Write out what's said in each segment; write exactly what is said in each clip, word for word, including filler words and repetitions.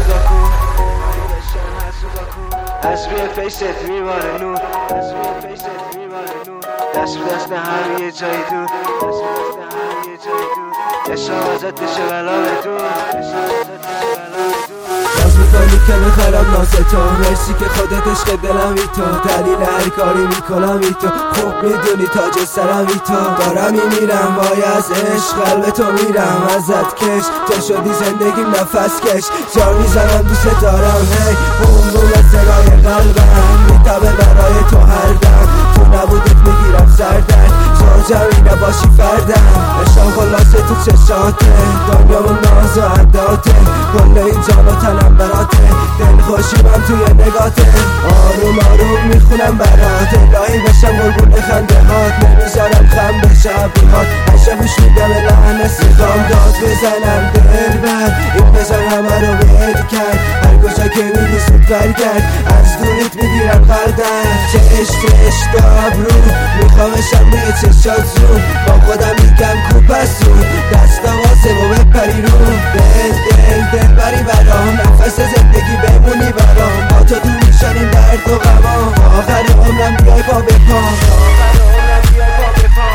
حسوداکو از روی فیست میباره نور از روی فیست میباره نور دست به دست هم یه جایی دور دست به دست هم یه جایی دور عشقم ازت بشه بلا به دور عشقم ازت بشه بلا به دور باز میکنی که میخرم ناز تو مرسی که خودت عشق دلم ای تو دلیل هر کاری میکنم ای تو خوب میدونی تاج سرم ای تو دارم میمیرم وای از عشق قلب تو میرم ازت کش تو شدی زندگیم نفس کش جا میزنم دوست دارم هی بوم بوم از سرای قلبم میتابه برای تو هر دم تو نبودت میگیرم سردن تو جمعی نباشی فردم عشقم خلاصه تو چشاته دنیامون ناز و عداته کل این جان و تنم براته دل خوشیمم توی نگاته آروم آروم میخونم برات الهی بشم قربون خنده هات نمیذارم خم به شبیهات هشه بوش میدم لحن سیغام داد بزنم دل بر این بزن همه رو ول کرد هر کجا که میدی زود برگرد از دورت میگیرم قلدن چش چش دابرو میخوامشم روی چشات زون با خودم میگم کوپسون دستا واسه و بپری رو دل دل دل بری برام نفس زندگی بمونی برام با تو دور میشن این درد و غمام آخر عمرم بیای پا به پا آخر عمرم بیای پا به پا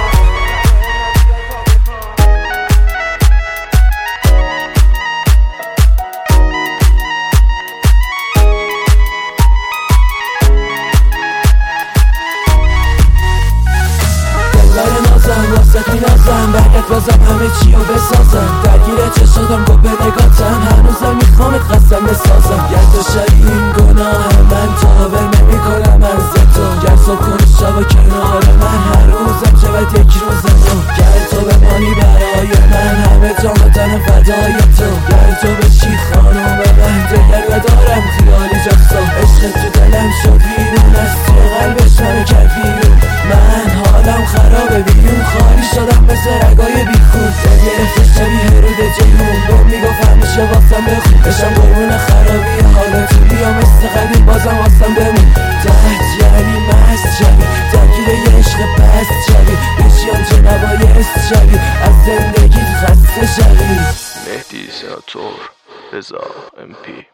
واسه میازم برگت بازم همه چیو بسازم درگیر چشادم گو به نگاتم هنوزم میخوامت خستم بسازم گر تو شدی این گناه من تابه نمی کنم از تو گر تو کنی شب و کنار من هر روزم شود یک روزم تو گر تو بمانی برای من همه جام تن فدای تو گر تو بشی خانم من دگر ندارم خیالی جفتا عشق تو دلم شد بیرون از تو قلبش منو کرد بیرون من حالم خرابه بیرون خالی شدم مثل رگای بیخود دل گرفتش شبیه رود جیهون دو میگفت همیشه واسم بخون بشم قربون خرابی حالتو بیا مثل قدیم بازم واسم بمون درد یعنی مست شبی درگیر یه عشق پست شبی بشیم چه نبایست شبی از زندگیت خسته شبی مهدی سناتور رضا ام پی